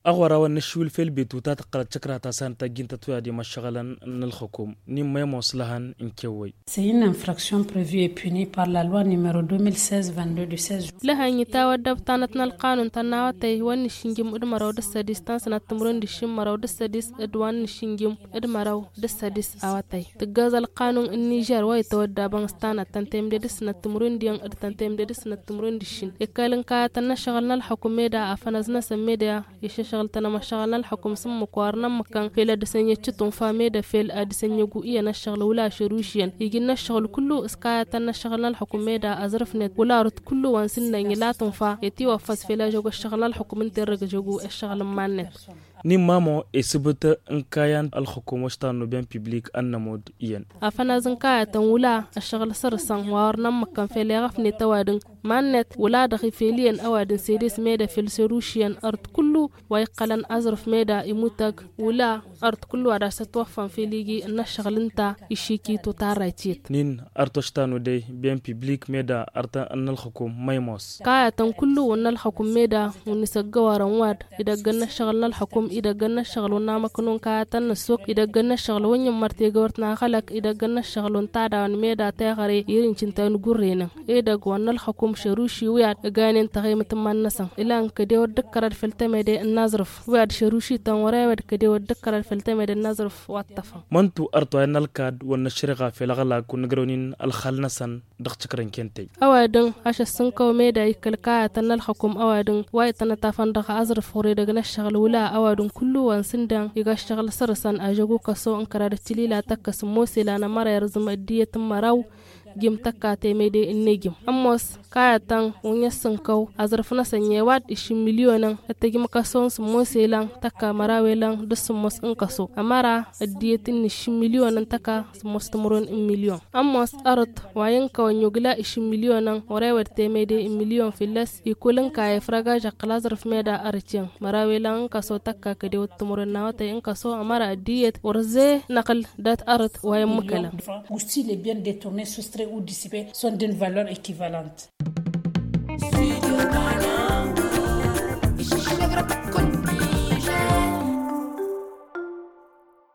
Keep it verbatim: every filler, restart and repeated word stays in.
أغورا ونشول في البيت وتاتقل تشكرا تاسان تاجين تتويا دي مشغلا الحكومة نيم ما موصلها إنكوي. C'est une infraction prévue et punie par la loi numéro deux mille seize vingt-deux du seize juin. لها يتاوى دبتانتنا القانون تناوتي ونشينجم إدمارو دستديس تانسنا تمرون دشيم مرو دستديس إدوان نشينجم إدمارو دستديس آواتي تجاز القانون النيجر ويتودى بانستانا تنتم ديسنا تمرون ديان تنتم ديسنا تمرون دشين يكالن كاتنا شغلنا الحكومة دا أفنزنا سميدا يشغلتنا ما شغلنا الحكومة سم مقارنة مكان في لدسنية تشتون فاميدا في الأدسنية جوئية نشغل ولا شروشيا يجينا الشغل كله إسكاتنا شغلنا الحكومة دا أزرفنا ولا رد كله وانسنا لا تنفع يتي وفاز في لاجو الشغل الحكومة ترجع جو الشغل مانت ni mamo e sibata in kayan alhukum washtan biyan public annamod iyan afana zan kaya tan wula ashghal sarsan warnan makan fele gafni tawadin mannet wula da khifeliyan awadin sedis meda fil sirushian art kullu way qalan azrf meda imutag wula art kullu ada satwafan feligi na shaglinta ishiki to taraitit nin artoshtan de biyan public meda arta annal hukum maymos kaya tan kullu wannal hukum meda unisagawaran wad idagan shagalnal hukum إذا جنا الشغل ونام كنون كاتن السوق إذا جنا الشغل وين مرتي جورتنا خلق إذا جنا الشغل تادا ونميدا تغري يرين شنتان جورينا إذا جوانا الحكومة شروشي وياد جانين تغيم تمان نسا إلا أن كدي ودكر الفلتمة دي النظرف وياد شروشي تنوري وياد كدي ودكر الفلتمة دي النظرف واتفا منتو أرتوين الكاد والنشرقة في الغلا كون جرونين الخال نسن دختكرن كنتي أوادن عش السنكو ميدا يكلكاية تن الحكومة أوادن وايد تنتافن دخ أزرف وريدا جنا الشغل ولا أوادن kullu wansindan iga shaqal sarasan ajagu kaso an karadtili la takas mosila na mara yarzum adiyatan maraw gim takate mede innegim amos kayatan unya sankaw azrafna sanye wad ishi milyonan atagim kaso mosila takka marawelan dusmos an kaso amara adiyatin ishi milyonan taka mostumron in milyon amos arat wayan kawanyugla ishi milyonan orewerte mede in milyon filas ikulan kay fraga jaqal azraf meda archin marawelan kaso takka kade wattumron nawata in kaso amara adiyat warze naqal dat arat wayan mukala aussi les biens détournés soustraits ou dissipés sont d'une valeur équivalente.